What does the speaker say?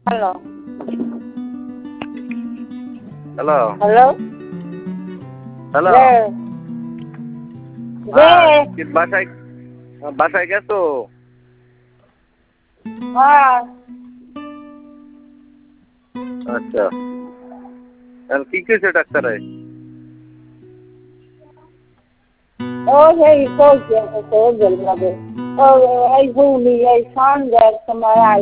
Hello hello hello hello রে কি বাসায় বাসায় গেছো? হ্যাঁ আচ্ছা, এখন কি কইছে ডাক্তারে? ও সেই কইছে লাগে ও এই ভুলি এই সন্ধ্যার সময়